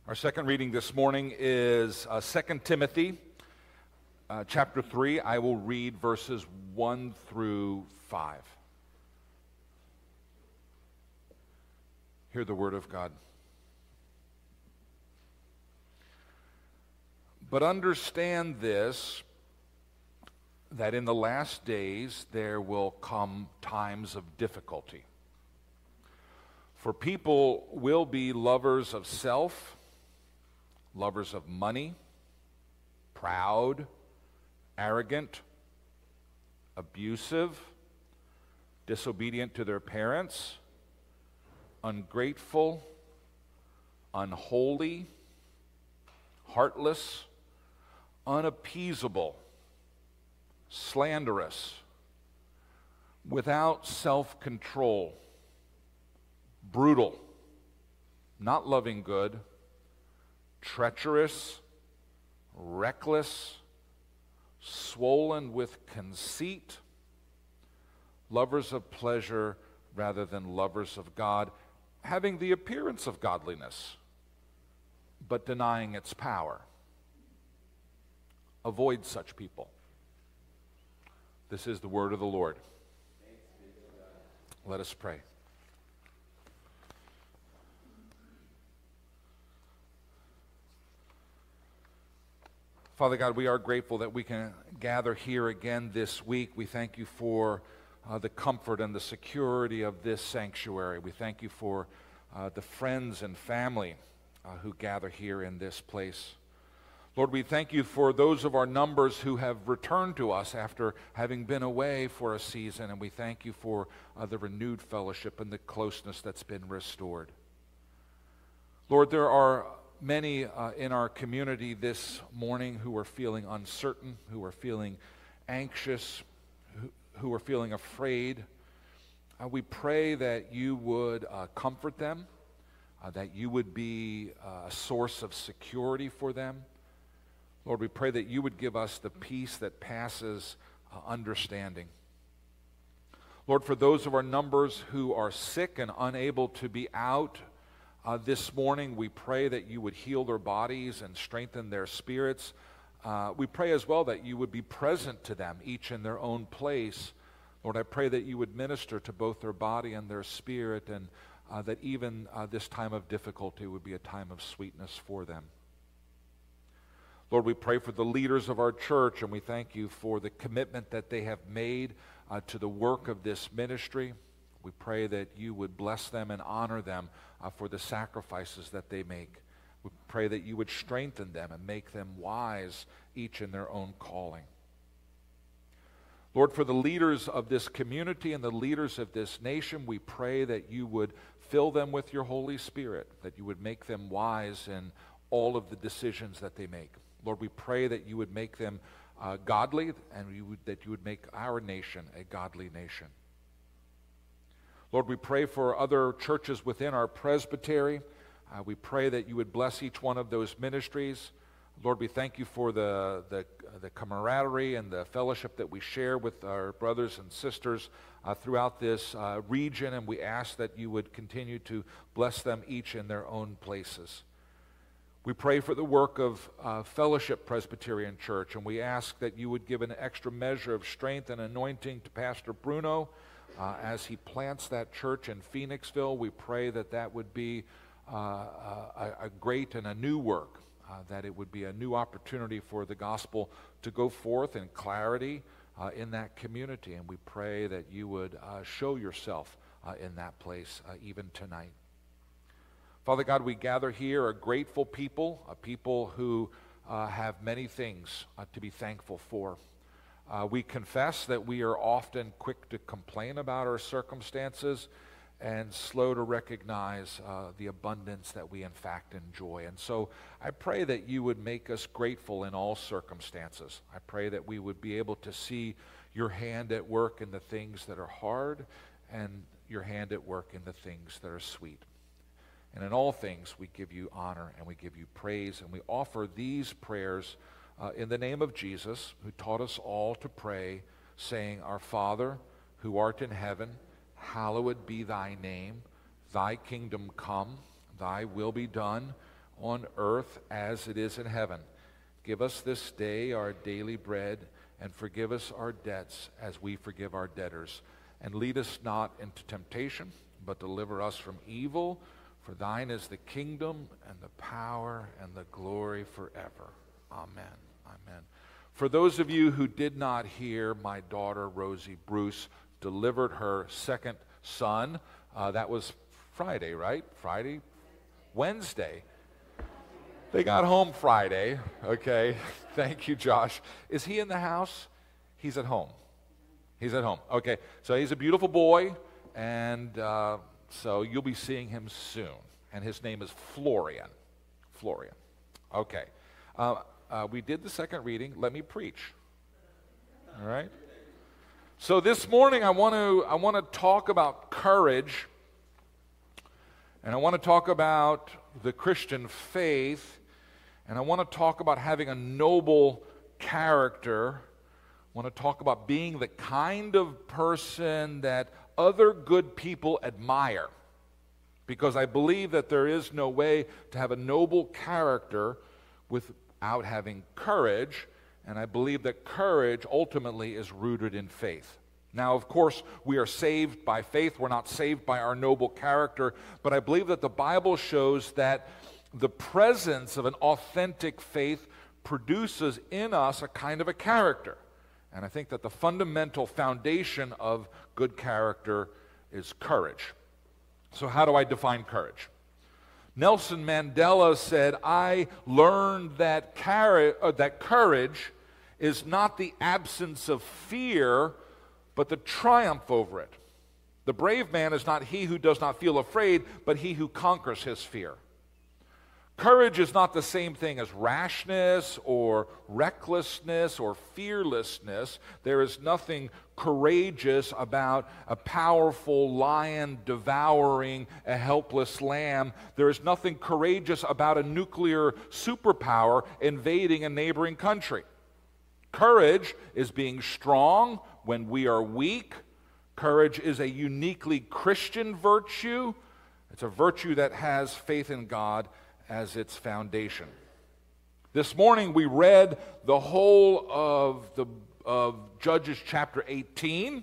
Our second reading this morning is 2 Timothy chapter 3. I will read verses 1 through 5. Hear the word of God. But understand this, that in the last days there will come times of difficulty. For people will be lovers of self, lovers of money, proud, arrogant, abusive, disobedient to their parents, ungrateful, unholy, heartless, unappeasable, slanderous, without self-control, brutal, not loving good, treacherous, reckless, swollen with conceit, lovers of pleasure rather than lovers of God, having the appearance of godliness, but denying its power. Avoid such people. This is the word of the Lord. Let us pray. Father God, we are grateful that we can gather here again this week. We thank you for the comfort and the security of this sanctuary. We thank you for the friends and family who gather here in this place. Lord, we thank you for those of our numbers who have returned to us after having been away for a season, and we thank you for the renewed fellowship and the closeness that's been restored. Lord, there are many in our community this morning who are feeling uncertain, who are feeling anxious, who are feeling afraid. We pray that you would comfort them, that you would be a source of security for them. Lord, we pray that you would give us the peace that passes understanding. Lord, for those of our numbers who are sick and unable to be out this morning, we pray that you would heal their bodies and strengthen their spirits. We pray as well that you would be present to them, each in their own place. Lord, I pray that you would minister to both their body and their spirit, and that even this time of difficulty would be a time of sweetness for them. Lord, we pray for the leaders of our church, and we thank you for the commitment that they have made to the work of this ministry. We pray that you would bless them and honor them for the sacrifices that they make. We pray that you would strengthen them and make them wise, each in their own calling. Lord, for the leaders of this community and the leaders of this nation, we pray that you would fill them with your Holy Spirit, that you would make them wise in all of the decisions that they make. Lord, we pray that you would make them godly, and that you would make our nation a godly nation. Lord, we pray for other churches within our presbytery. We pray that you would bless each one of those ministries. Lord, we thank you for the camaraderie and the fellowship that we share with our brothers and sisters throughout this region, and we ask that you would continue to bless them each in their own places. We pray for the work of Fellowship Presbyterian Church, and we ask that you would give an extra measure of strength and anointing to Pastor Bruno as he plants that church in Phoenixville. We pray that that would be a great and a new work, that it would be a new opportunity for the gospel to go forth in clarity in that community. And we pray that you would show yourself in that place even tonight. Father God, we gather here a grateful people, a people who have many things to be thankful for. We confess that we are often quick to complain about our circumstances and slow to recognize the abundance that we in fact enjoy. And so I pray that you would make us grateful in all circumstances. I pray that we would be able to see your hand at work in the things that are hard and your hand at work in the things that are sweet. And in all things, we give you honor and we give you praise, and we offer these prayers in the name of Jesus, who taught us all to pray, saying, Our Father, who art in heaven, hallowed be thy name. Thy kingdom come, thy will be done, on earth as it is in heaven. Give us this day our daily bread, and forgive us our debts as we forgive our debtors. And lead us not into temptation, but deliver us from evil. For thine is the kingdom and the power and the glory forever. Amen. Amen. For those of you who did not hear, my daughter Rosie Bruce delivered her second son. That was Friday, right? Friday? Wednesday. They got home Friday. Okay. Thank you, Josh. Is he in the house? He's at home. He's at home. Okay. So he's a beautiful boy, and so you'll be seeing him soon. And his name is Florian. Florian. Okay. We did the second reading. Let me preach. All right? So this morning I want to talk about courage, and I want to talk about the Christian faith, and I want to talk about having a noble character. I want to talk about being the kind of person that other good people admire, because I believe that there is no way to have a noble character without having courage, and I believe that courage ultimately is rooted in faith. Now, of course, we are saved by faith. We're not saved by our noble character, but I believe that the Bible shows that the presence of an authentic faith produces in us a kind of a character. And I think that the fundamental foundation of good character is courage. So how do I define courage? Nelson Mandela said, I learned that courage is not the absence of fear, but the triumph over it. The brave man is not he who does not feel afraid, but he who conquers his fear. Courage is not the same thing as rashness or recklessness or fearlessness. There is nothing courageous about a powerful lion devouring a helpless lamb. There is nothing courageous about a nuclear superpower invading a neighboring country. Courage is being strong when we are weak. Courage is a uniquely Christian virtue. It's a virtue that has faith in God as its foundation. This morning we read the whole of Judges chapter 18.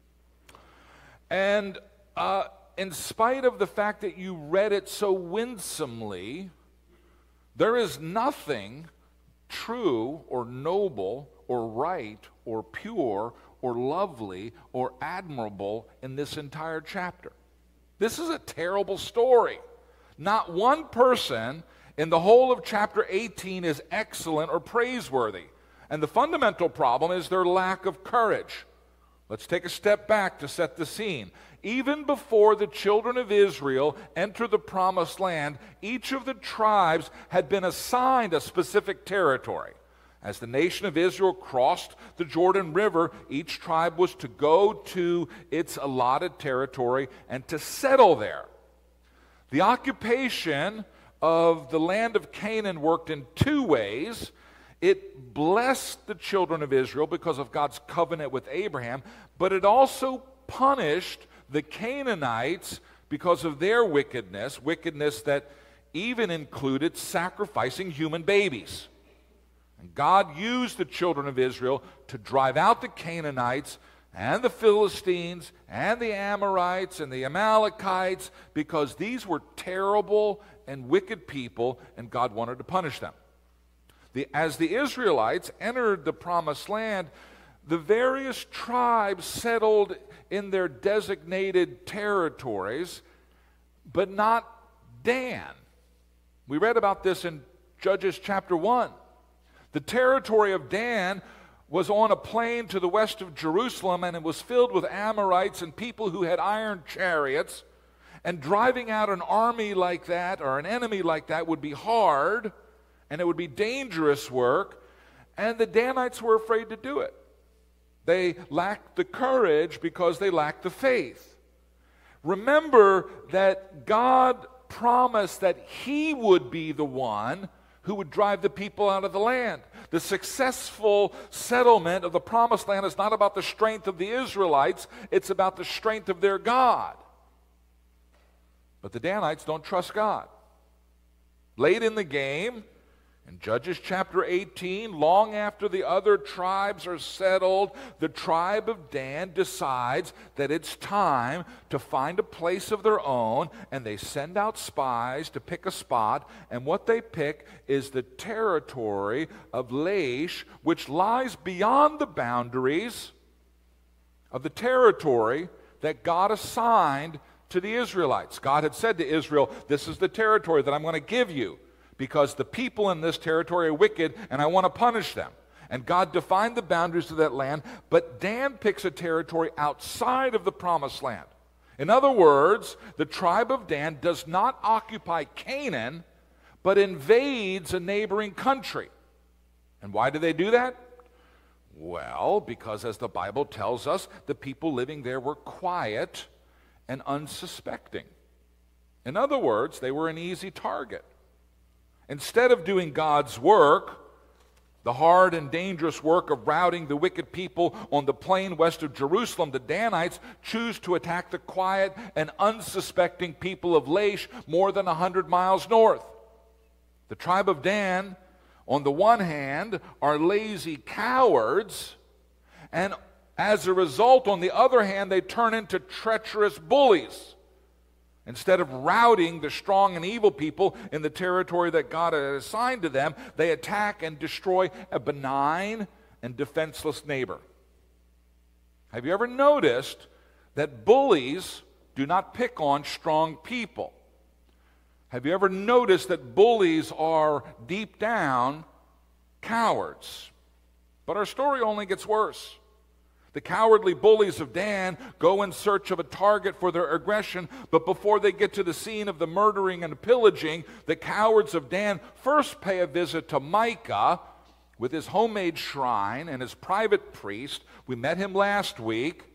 And in spite of the fact that you read it so winsomely, there is nothing true or noble or right or pure or lovely or admirable in this entire chapter. This is a terrible story. Not one person in the whole of chapter 18 is excellent or praiseworthy. And the fundamental problem is their lack of courage. Let's take a step back to set the scene. Even before the children of Israel entered the promised land, each of the tribes had been assigned a specific territory. As the nation of Israel crossed the Jordan River, each tribe was to go to its allotted territory and to settle there. The occupation of the land of Canaan worked in two ways. It blessed the children of Israel because of God's covenant with Abraham, but it also punished the Canaanites because of their wickedness that even included sacrificing human babies. And God used the children of Israel to drive out the Canaanites and the Philistines and the Amorites and the Amalekites, because these were terrible and wicked people, and God wanted to punish them. As the Israelites entered the promised land, the various tribes settled in their designated territories, but not Dan. We read about this in Judges chapter 1. The territory of Dan was on a plain to the west of Jerusalem, and it was filled with Amorites and people who had iron chariots. And driving out an army like that, or an enemy like that, would be hard, and it would be dangerous work, and the Danites were afraid to do it. They lacked the courage because they lacked the faith. Remember that God promised that He would be the one who would drive the people out of the land. The successful settlement of the promised land is not about the strength of the Israelites, it's about the strength of their God. But the Danites don't trust God. Late in the game, in Judges chapter 18, long after the other tribes are settled, the tribe of Dan decides that it's time to find a place of their own, and they send out spies to pick a spot, and what they pick is the territory of Laish, which lies beyond the boundaries of the territory that God assigned to the Israelites. God had said to Israel, this is the territory that I'm going to give you, because the people in this territory are wicked, and I want to punish them. And God defined the boundaries of that land, but Dan picks a territory outside of the promised land. In other words, the tribe of Dan does not occupy Canaan, but invades a neighboring country. And why do they do that? Well, because as the Bible tells us, the people living there were quiet and unsuspecting. In other words, they were an easy target. Instead of doing God's work, the hard and dangerous work of routing the wicked people on the plain west of Jerusalem, the Danites choose to attack the quiet and unsuspecting people of Laish more than 100 miles north. The tribe of Dan, on the one hand, are lazy cowards, and as a result, on the other hand, they turn into treacherous bullies. Instead of routing the strong and evil people in the territory that God had assigned to them, they attack and destroy a benign and defenseless neighbor. Have you ever noticed that bullies do not pick on strong people? Have you ever noticed that bullies are deep down cowards? But our story only gets worse. The cowardly bullies of Dan go in search of a target for their aggression, but before they get to the scene of the murdering and pillaging, the cowards of Dan first pay a visit to Micah with his homemade shrine and his private priest. We met him last week.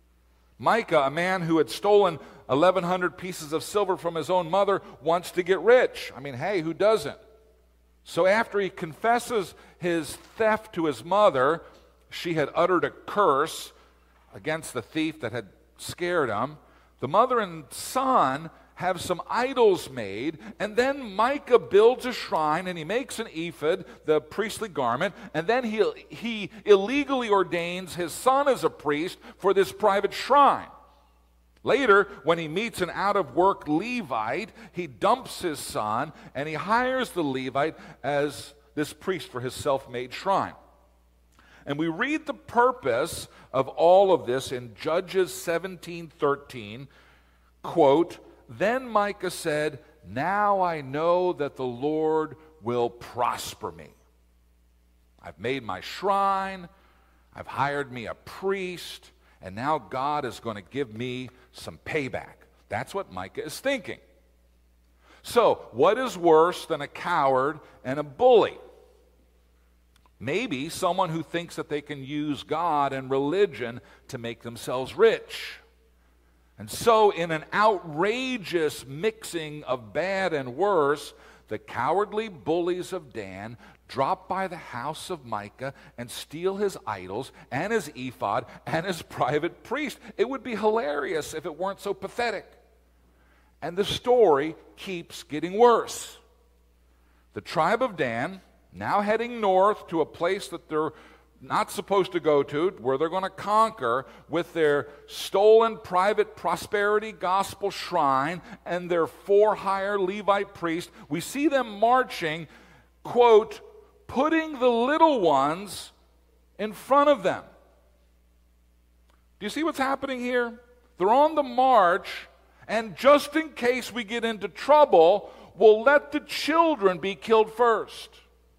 Micah, a man who had stolen 1,100 pieces of silver from his own mother, wants to get rich. I mean, hey, who doesn't? So after he confesses his theft to his mother, she had uttered a curse against the thief that had scared him. The mother and son have some idols made, and then Micah builds a shrine, and he makes an ephod, the priestly garment, and then he illegally ordains his son as a priest for this private shrine. Later, when he meets an out-of-work Levite, he dumps his son, and he hires the Levite as this priest for his self-made shrine. And we read the purpose of all of this in Judges 17:13, quote, "Then Micah said, 'Now I know that the Lord will prosper me. I've made my shrine, I've hired me a priest, and now God is going to give me some payback.'" That's what Micah is thinking. So, what is worse than a coward and a bully? Maybe someone who thinks that they can use God and religion to make themselves rich. And so, in an outrageous mixing of bad and worse, the cowardly bullies of Dan drop by the house of Micah and steal his idols and his ephod and his private priest. It would be hilarious if it weren't so pathetic. And the story keeps getting worse. The tribe of Dan, now heading north to a place that they're not supposed to go to, where they're going to conquer, with their stolen private prosperity gospel shrine and their for-hire Levite priest, we see them marching, quote, "putting the little ones in front of them." Do you see what's happening here? They're on the march, and just in case we get into trouble, we'll let the children be killed first.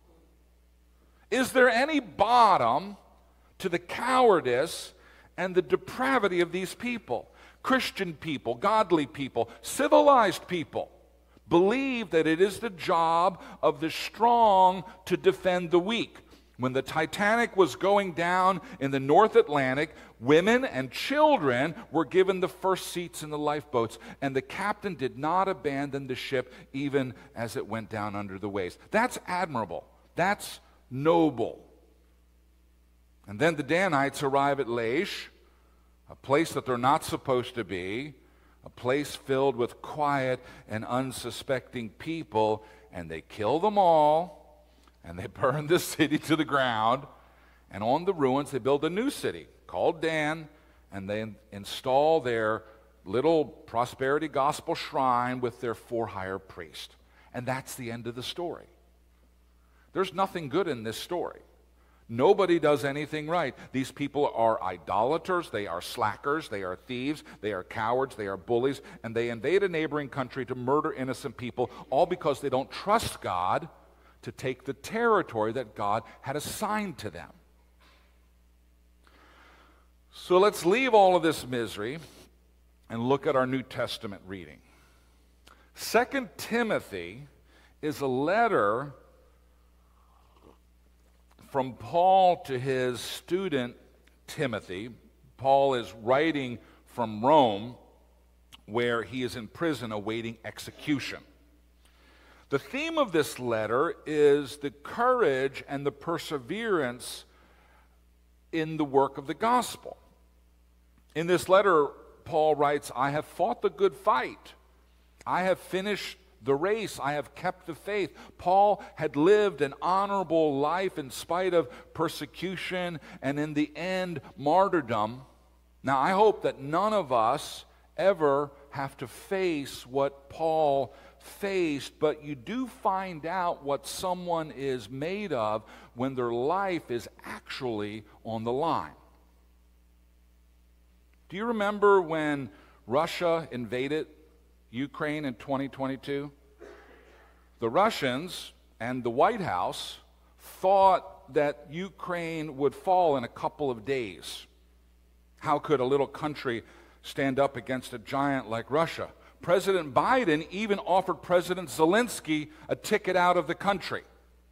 Is there any bottom to the cowardice and the depravity of these people? Christian people, godly people, civilized people believe that it is the job of the strong to defend the weak. When the Titanic was going down in the North Atlantic, women and children were given the first seats in the lifeboats, and the captain did not abandon the ship even as it went down under the waves. That's admirable. That's noble. And then the Danites arrive at Laish, a place that they're not supposed to be, a place filled with quiet and unsuspecting people, and they kill them all, and they burn the city to the ground, and on the ruins they build a new city called Dan, and they install their little prosperity gospel shrine with their for-hire priest. And that's the end of the story. There's nothing good in this story. Nobody does anything right. These people are idolaters, they are slackers, they are thieves, they are cowards, they are bullies, and they invade a neighboring country to murder innocent people, all because they don't trust God to take the territory that God had assigned to them. So let's leave all of this misery and look at our New Testament reading. 2 Timothy is a letter from Paul to his student Timothy. Paul is writing from Rome, where he is in prison awaiting execution. The theme of this letter is the courage and the perseverance in the work of the gospel. In this letter, Paul writes, I have fought the good fight. I have finished the race. I have kept the faith. Paul had lived an honorable life in spite of persecution and in the end, martyrdom. Now, I hope that none of us ever have to face what Paul faced, but you do find out what someone is made of when their life is actually on the line. Do you remember when Russia invaded Ukraine in 2022? The Russians and the White House thought that Ukraine would fall in a couple of days. How could a little country stand up against a giant like Russia? President Biden even offered President Zelensky a ticket out of the country.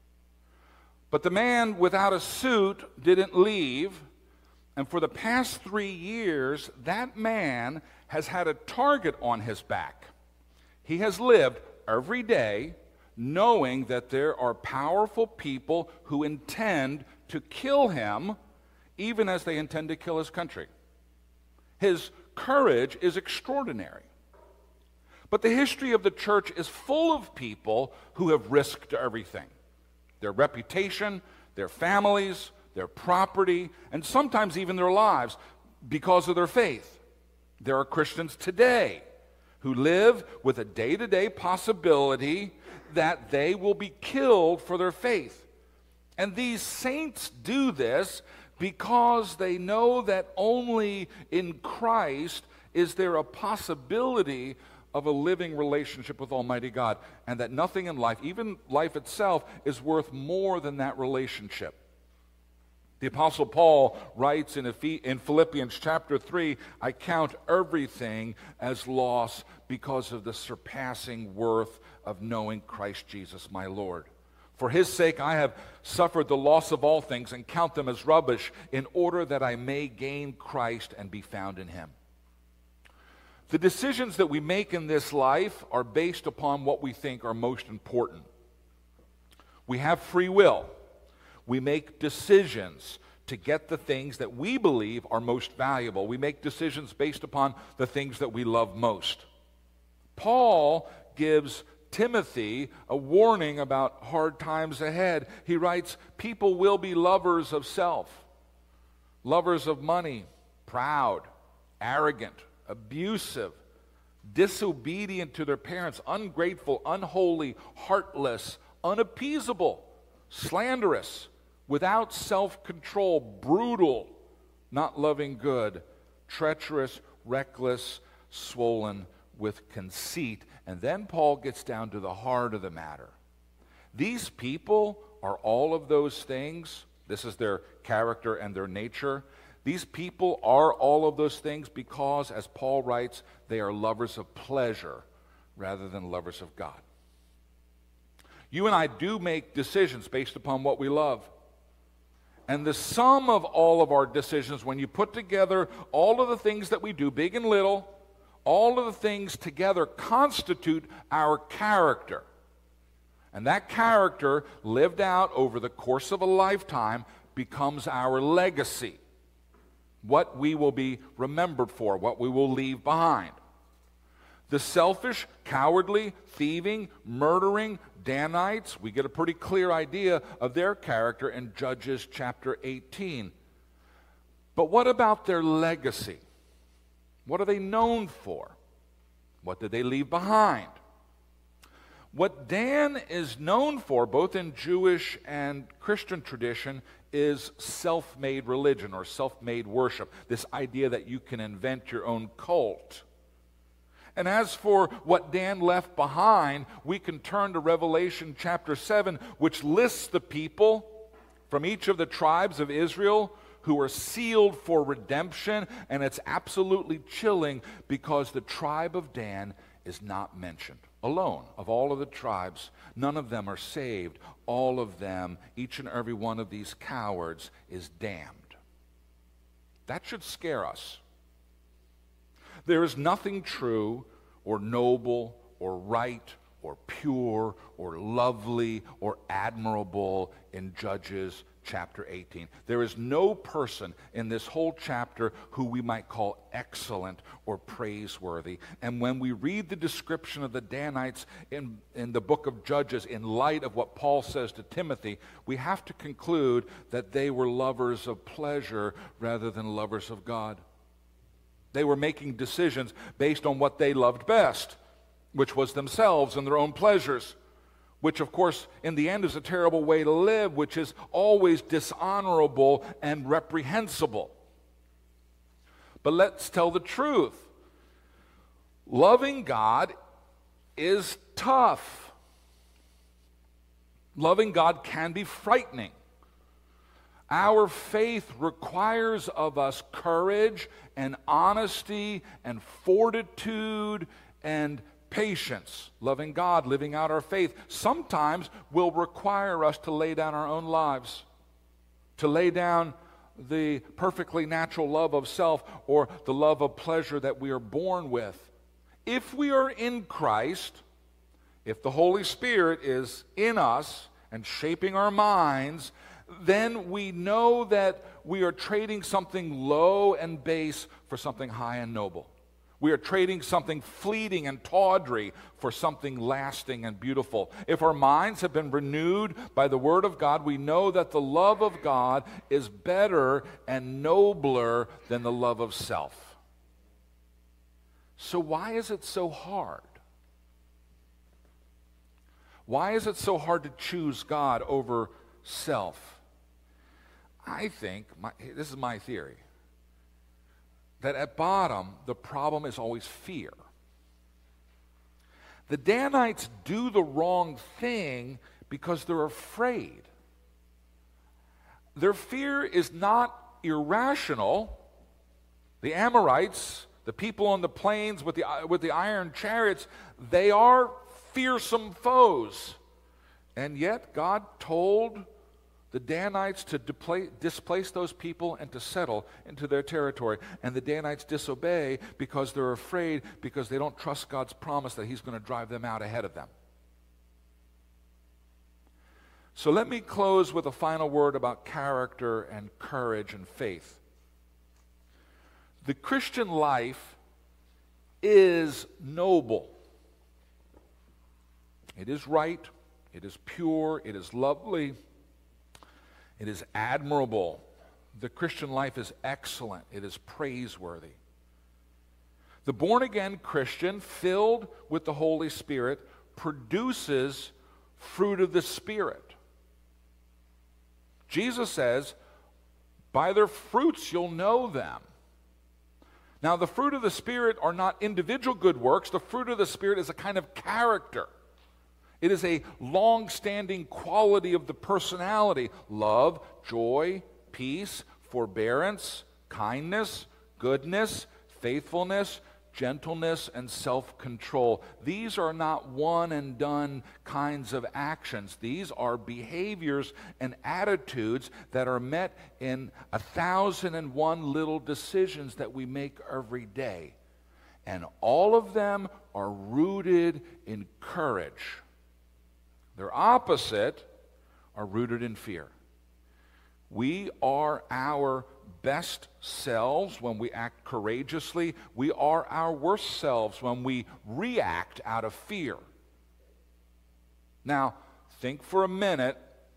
But the man without a suit didn't leave, and for the past 3 years, that man has had a target on his back. He has lived every day knowing that there are powerful people who intend to kill him, even as they intend to kill his country. His courage is extraordinary. But the history of the church is full of people who have risked everything. Their reputation, their families, their property, and sometimes even their lives because of their faith. There are Christians today who live with a day-to-day possibility that they will be killed for their faith. And these saints do this because they know that only in Christ is there a possibility of a living relationship with Almighty God, and that nothing in life, even life itself, is worth more than that relationship. The Apostle Paul writes in Philippians chapter 3, I count everything as loss because of the surpassing worth of knowing Christ Jesus my Lord. For his sake I have suffered the loss of all things and count them as rubbish in order that I may gain Christ and be found in him. The decisions that we make in this life are based upon what we think are most important. We have free will. We make decisions to get the things that we believe are most valuable. We make decisions based upon the things that we love most. Paul gives Timothy a warning about hard times ahead. He writes, people will be lovers of self, lovers of money, proud, arrogant, abusive, disobedient to their parents, ungrateful, unholy, heartless, unappeasable, slanderous, without self-control, brutal, not loving good, treacherous, reckless, swollen with conceit. And then Paul gets down to the heart of the matter. These people are all of those things. This is their character and their nature. These people are all of those things because, as Paul writes, they are lovers of pleasure rather than lovers of God. You and I do make decisions based upon what we love. And the sum of all of our decisions, when you put together all of the things that we do, big and little, all of the things together constitute our character. And that character, lived out over the course of a lifetime, becomes our legacy. What we will be remembered for, what we will leave behind. The selfish, cowardly, thieving, murdering Danites, we get a pretty clear idea of their character in Judges chapter 18. But what about their legacy? What are they known for? What did they leave behind? What Dan is known for, both in Jewish and Christian tradition, is self-made religion or self-made worship. This idea that you can invent your own cult. And as for what Dan left behind, we can turn to Revelation chapter 7, which lists the people from each of the tribes of Israel who are sealed for redemption, and it's absolutely chilling because the tribe of Dan is not mentioned. Alone, of all of the tribes, none of them are saved. All of them, each and every one of these cowards, is damned. That should scare us. There is nothing true or noble or right or pure or lovely or admirable in Judges chapter 18. There is no person in this whole chapter who we might call excellent or praiseworthy. And when we read the description of the Danites in the book of Judges, in light of what Paul says to Timothy, we have to conclude that they were lovers of pleasure rather than lovers of God. They were making decisions based on what they loved best, which was themselves and their own pleasures, which, of course, in the end is a terrible way to live, which is always dishonorable and reprehensible. But let's tell the truth. Loving God is tough. Loving God can be frightening. Our faith requires of us courage and honesty and fortitude and patience. Loving God, living out our faith, sometimes will require us to lay down our own lives, to lay down the perfectly natural love of self or the love of pleasure that we are born with. If we are in Christ, if the Holy Spirit is in us and shaping our minds, then we know that we are trading something low and base for something high and noble. We are trading something fleeting and tawdry for something lasting and beautiful. If our minds have been renewed by the Word of God, we know that the love of God is better and nobler than the love of self. So why is it so hard? Why is it so hard to choose God over self? I think, this is my theory, that at bottom, the problem is always fear. The Danites do the wrong thing because they're afraid. Their fear is not irrational. The Amorites, the people on the plains with the iron chariots, they are fearsome foes. And yet God told the Danites to displace those people and to settle into their territory. And the Danites disobey because they're afraid, because they don't trust God's promise that He's going to drive them out ahead of them. So let me close with a final word about character and courage and faith. The Christian life is noble. It is right. It is pure. It is lovely. It is admirable. The Christian life is excellent. It is praiseworthy. The born-again Christian, filled with the Holy Spirit, produces fruit of the Spirit. Jesus says, by their fruits you'll know them. Now, the fruit of the Spirit are not individual good works. The fruit of the Spirit is a kind of character. It is a long-standing quality of the personality: love, joy, peace, forbearance, kindness, goodness, faithfulness, gentleness, and self-control. These are not one-and-done kinds of actions. These are behaviors and attitudes that are met in 1,001 little decisions that we make every day. And all of them are rooted in courage. Their opposite are rooted in fear. We are our best selves when we act courageously. We are our worst selves when we react out of fear. Now, think for a minute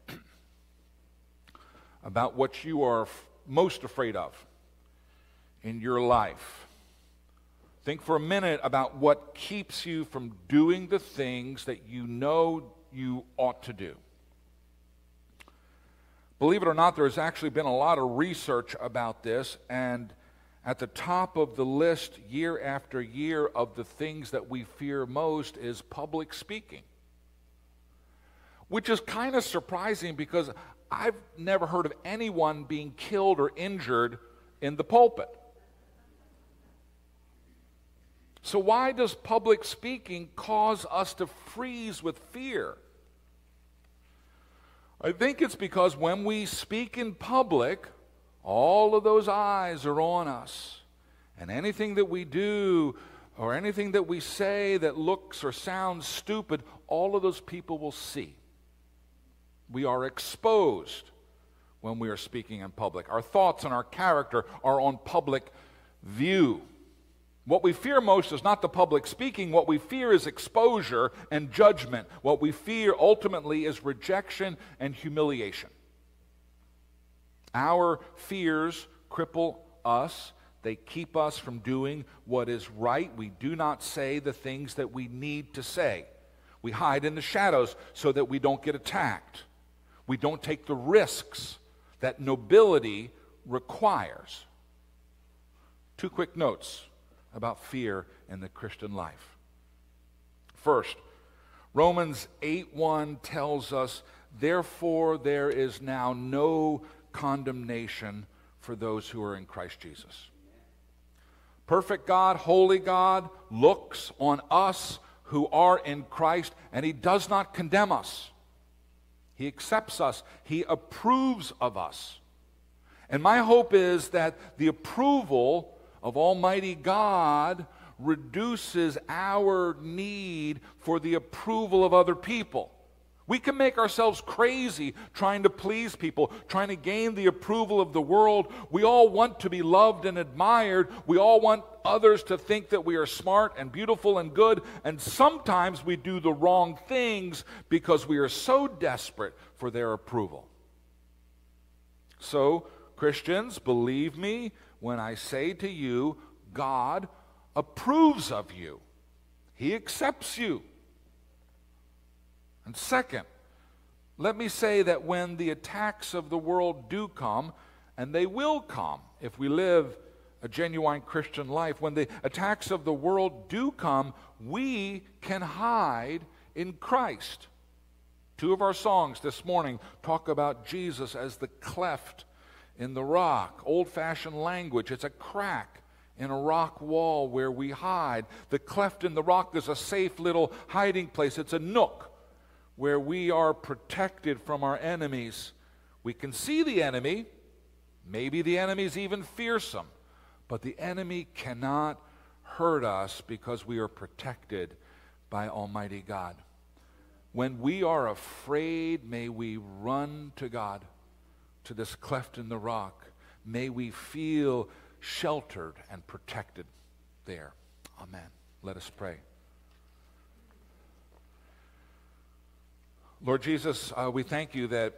about what you are most afraid of in your life. Think for a minute about what keeps you from doing the things that you know you ought to do. Believe it or not, there has actually been a lot of research about this, and at the top of the list year after year of the things that we fear most is public speaking, which is kind of surprising because I've never heard of anyone being killed or injured in the pulpit. So why does public speaking cause us to freeze with fear? I think it's because when we speak in public, all of those eyes are on us. And anything that we do or anything that we say that looks or sounds stupid, all of those people will see. We are exposed when we are speaking in public. Our thoughts and our character are on public view. What we fear most is not the public speaking. What we fear is exposure and judgment. What we fear ultimately is rejection and humiliation. Our fears cripple us. They keep us from doing what is right. We do not say the things that we need to say. We hide in the shadows so that we don't get attacked. We don't take the risks that nobility requires. 2 quick notes about fear in the Christian life. First, Romans 8:1 tells us, "Therefore there is now no condemnation for those who are in Christ Jesus." Perfect God, holy God, looks on us who are in Christ, and He does not condemn us. He accepts us. He approves of us. And my hope is that the approval of Almighty God reduces our need for the approval of other people. We can make ourselves crazy trying to please people, trying to gain the approval of the world. We all want to be loved and admired. We all want others to think that we are smart and beautiful and good. And sometimes we do the wrong things because we are so desperate for their approval. So, Christians, believe me when I say to you, God approves of you. He accepts you. And second, let me say that when the attacks of the world do come, and they will come if we live a genuine Christian life, when the attacks of the world do come, we can hide in Christ. 2 of our songs this morning talk about Jesus as the cleft in the rock. Old-fashioned language. It's a crack in a rock wall where we hide. The cleft in the rock is a safe little hiding place. It's a nook where we are protected from our enemies. We can see the enemy. Maybe the enemy is even fearsome. But the enemy cannot hurt us because we are protected by Almighty God. When we are afraid, may we run to God, to this cleft in the rock. May we feel sheltered and protected there. Amen. Let us pray. Lord Jesus, we thank you that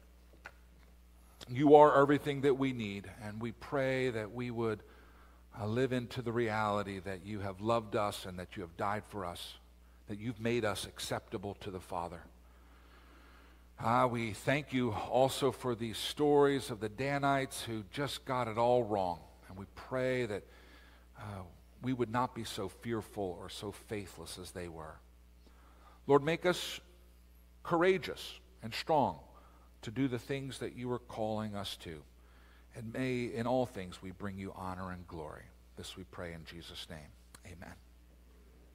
you are everything that we need, and we pray that we would live into the reality that you have loved us and that you have died for us, that you've made us acceptable to the Father. We thank you also for these stories of the Danites who just got it all wrong. And we pray that we would not be so fearful or so faithless as they were. Lord, make us courageous and strong to do the things that you are calling us to. And may in all things we bring you honor and glory. This we pray in Jesus' name. Amen.